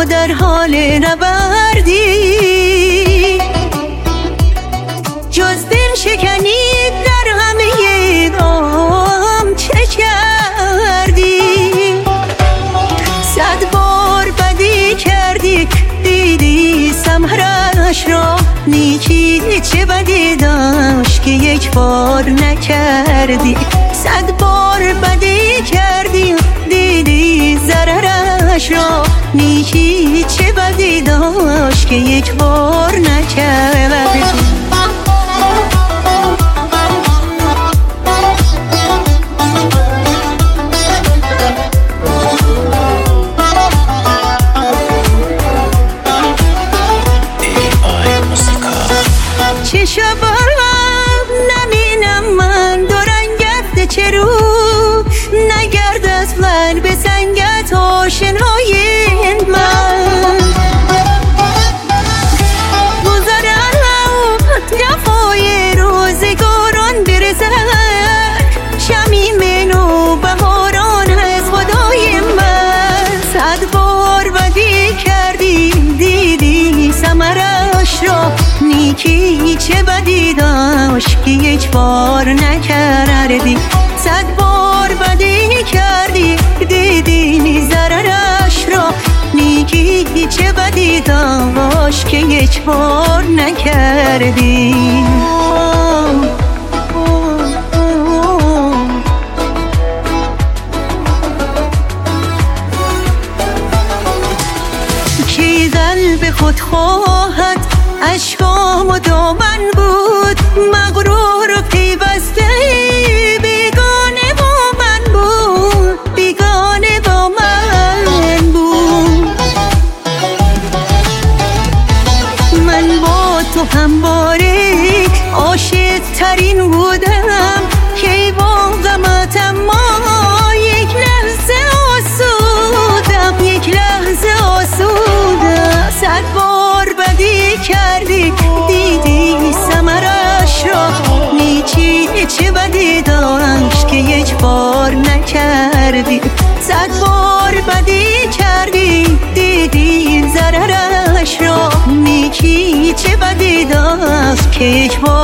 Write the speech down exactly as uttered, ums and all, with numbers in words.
در حال نبردی، جز دل شکنی در همه گام چه کردی؟ صد بار بدی کردی دیدی ثمرش را، نیکی چه بدی داشت که یک بار نکردی؟ صد بار بدی کردی دیدی ضررش را، نیکی چه بدی داشت که یک بار نکردی؟ چه شبم نمینم من دو رنگفت چه رو، نگرد اصلا به سنگت آشنای من. گذرم جفای روزگاران برسد، شمیم نو بهاران از خدای من. صد بار بدی کردی دیدی ثمرش را، نیکی چه بدی داشت که یک بار نکردی؟ صد بار بدی کردی دیدی ضررش را، نیکی چه بدی داشت که یک بار نکردی؟ کی قلب خود خواهد اشکام و دامن بود، مغرور و پیوسته بیگانه با من بود، بیگانه با من بود. من با تو همواره عاشق ترین بودم، کی با غمتم ما یک لحظه آسودم، یک لحظه آسودم. صد بار بدی کردی دیدی ثمرش را، نیکی چه بدی داشت که یک بار نکردی؟ صد بار بدی کردی دیدی ضررش را، نیکی چه بدی داشت که یک بار